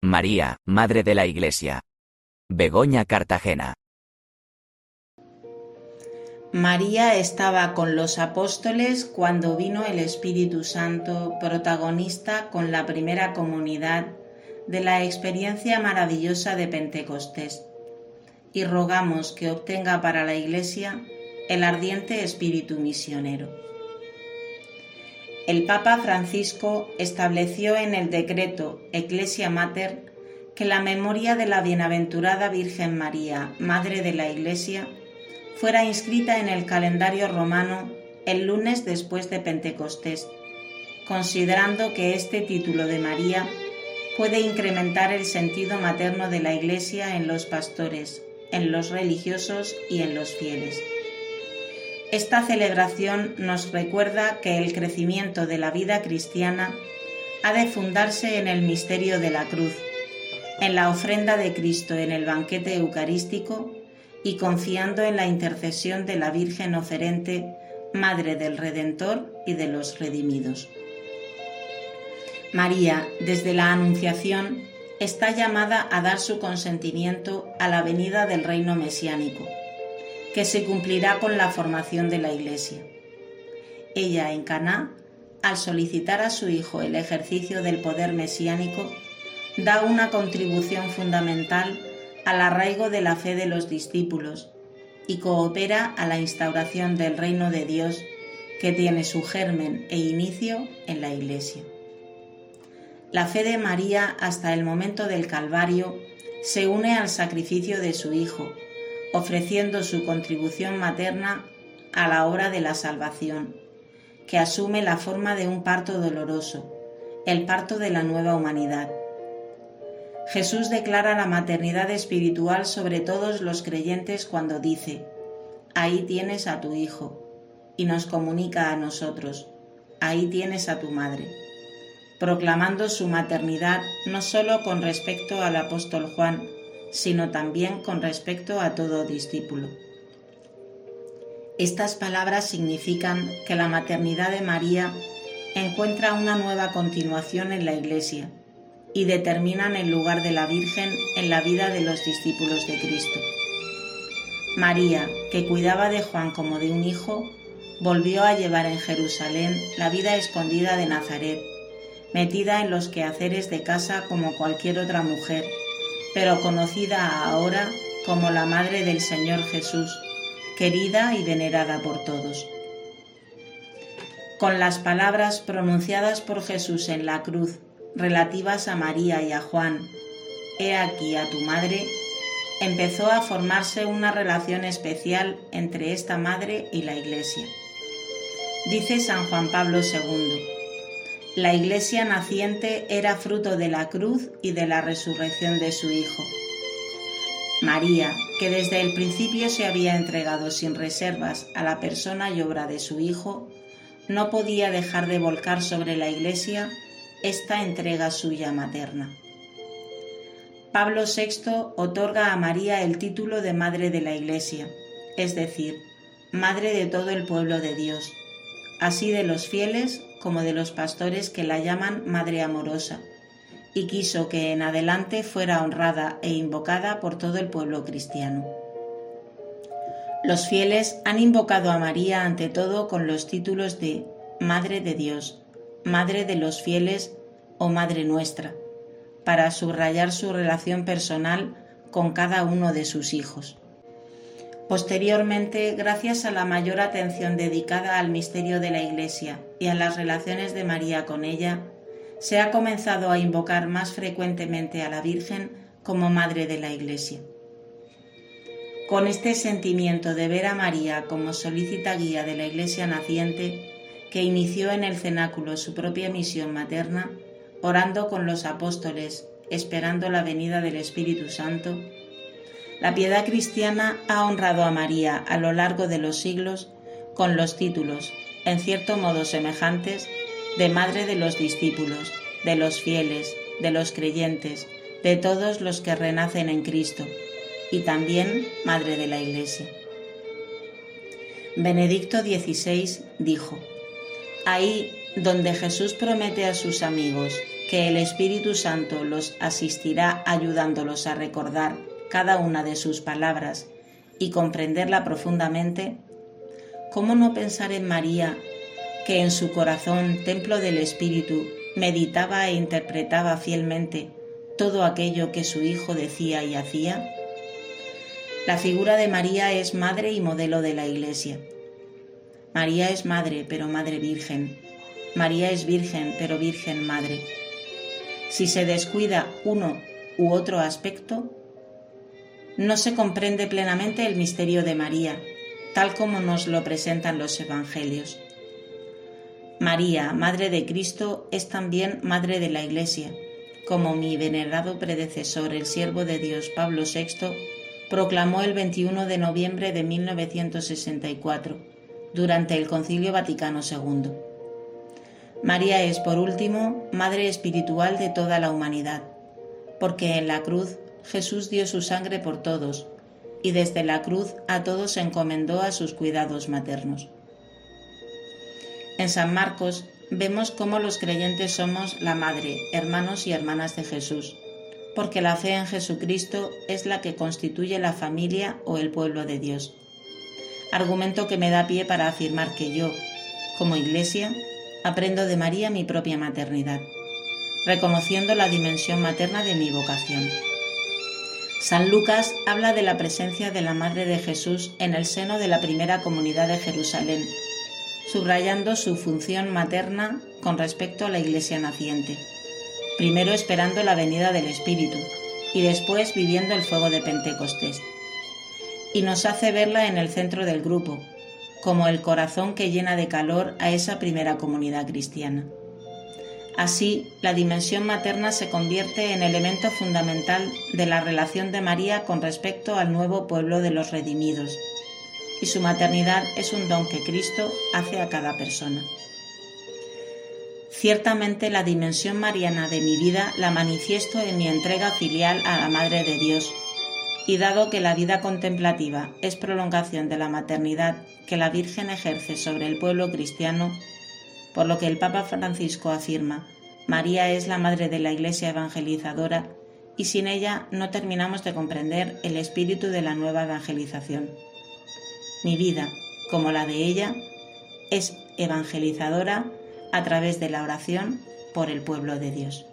María, Madre de la Iglesia. Begoña Cartagena. María estaba con los apóstoles cuando vino el Espíritu Santo, protagonista con la primera comunidad de la experiencia maravillosa de Pentecostés, y rogamos que obtenga para la Iglesia el ardiente espíritu misionero. El Papa Francisco estableció en el decreto Ecclesia Mater que la memoria de la bienaventurada Virgen María, Madre de la Iglesia, fuera inscrita en el calendario romano el lunes después de Pentecostés, considerando que este título de María puede incrementar el sentido materno de la Iglesia en los pastores, en los religiosos y en los fieles. Esta celebración nos recuerda que el crecimiento de la vida cristiana ha de fundarse en el misterio de la cruz, en la ofrenda de Cristo en el banquete eucarístico y confiando en la intercesión de la Virgen oferente, Madre del Redentor y de los redimidos. María, desde la Anunciación, está llamada a dar su consentimiento a la venida del reino mesiánico, que se cumplirá con la formación de la Iglesia. Ella, en Caná, al solicitar a su hijo el ejercicio del poder mesiánico, da una contribución fundamental al arraigo de la fe de los discípulos y coopera a la instauración del reino de Dios que tiene su germen e inicio en la Iglesia. La fe de María hasta el momento del Calvario se une al sacrificio de su Hijo, ofreciendo su contribución materna a la obra de la salvación, que asume la forma de un parto doloroso, el parto de la nueva humanidad. Jesús declara la maternidad espiritual sobre todos los creyentes cuando dice: «Ahí tienes a tu Hijo», y nos comunica a nosotros: «Ahí tienes a tu madre», proclamando su maternidad no solo con respecto al apóstol Juan, sino también con respecto a todo discípulo. Estas palabras significan que la maternidad de María encuentra una nueva continuación en la Iglesia y determinan el lugar de la Virgen en la vida de los discípulos de Cristo. María, que cuidaba de Juan como de un hijo, volvió a llevar en Jerusalén la vida escondida de Nazaret, metida en los quehaceres de casa como cualquier otra mujer, pero conocida ahora como la Madre del Señor Jesús, querida y venerada por todos. Con las palabras pronunciadas por Jesús en la cruz, relativas a María y a Juan, «He aquí a tu madre», empezó a formarse una relación especial entre esta madre y la Iglesia. Dice San Juan Pablo II: «La Iglesia naciente era fruto de la cruz y de la resurrección de su Hijo». María, que desde el principio se había entregado sin reservas a la persona y obra de su Hijo, no podía dejar de volcar sobre la Iglesia esta entrega suya materna. Pablo VI otorga a María el título de Madre de la Iglesia, es decir, Madre de todo el pueblo de Dios, así de los fieles como de los pastores que la llaman Madre amorosa, y quiso que en adelante fuera honrada e invocada por todo el pueblo cristiano. Los fieles han invocado a María ante todo con los títulos de Madre de Dios, Madre de los fieles o Madre nuestra, para subrayar su relación personal con cada uno de sus hijos. Posteriormente, gracias a la mayor atención dedicada al misterio de la Iglesia y a las relaciones de María con ella, se ha comenzado a invocar más frecuentemente a la Virgen como Madre de la Iglesia. Con este sentimiento de ver a María como solícita guía de la Iglesia naciente, que inició en el cenáculo su propia misión materna, orando con los apóstoles, esperando la venida del Espíritu Santo, la piedad cristiana ha honrado a María a lo largo de los siglos con los títulos, en cierto modo semejantes, de Madre de los discípulos, de los fieles, de los creyentes, de todos los que renacen en Cristo, y también Madre de la Iglesia. Benedicto XVI dijo: «Ahí donde Jesús promete a sus amigos que el Espíritu Santo los asistirá ayudándolos a recordar cada una de sus palabras y comprenderla profundamente, ¿cómo no pensar en María, que en su corazón, templo del Espíritu, meditaba e interpretaba fielmente todo aquello que su Hijo decía y hacía? La figura de María es madre y modelo de la Iglesia. María es madre, pero madre virgen. María es virgen, pero virgen madre. Si se descuida uno u otro aspecto, no se comprende plenamente el misterio de María, tal como nos lo presentan los Evangelios. María, Madre de Cristo, es también Madre de la Iglesia, como mi venerado predecesor, el siervo de Dios Pablo VI, proclamó el 21 de noviembre de 1964, durante el Concilio Vaticano II. María es, por último, Madre espiritual de toda la humanidad, porque en la cruz Jesús dio su sangre por todos, y desde la cruz a todos se encomendó a sus cuidados maternos. En San Marcos vemos cómo los creyentes somos la madre, hermanos y hermanas de Jesús, porque la fe en Jesucristo es la que constituye la familia o el pueblo de Dios. Argumento que me da pie para afirmar que yo, como Iglesia, aprendo de María mi propia maternidad, reconociendo la dimensión materna de mi vocación. San Lucas habla de la presencia de la Madre de Jesús en el seno de la primera comunidad de Jerusalén, subrayando su función materna con respecto a la Iglesia naciente, primero esperando la venida del Espíritu y después viviendo el fuego de Pentecostés. Y nos hace verla en el centro del grupo, como el corazón que llena de calor a esa primera comunidad cristiana. Así, la dimensión materna se convierte en elemento fundamental de la relación de María con respecto al nuevo pueblo de los redimidos, y su maternidad es un don que Cristo hace a cada persona. Ciertamente la dimensión mariana de mi vida la manifiesto en mi entrega filial a la Madre de Dios, y dado que la vida contemplativa es prolongación de la maternidad que la Virgen ejerce sobre el pueblo cristiano, por lo que el Papa Francisco afirma, María es la Madre de la Iglesia evangelizadora y sin ella no terminamos de comprender el espíritu de la nueva evangelización. Mi vida, como la de ella, es evangelizadora a través de la oración por el pueblo de Dios.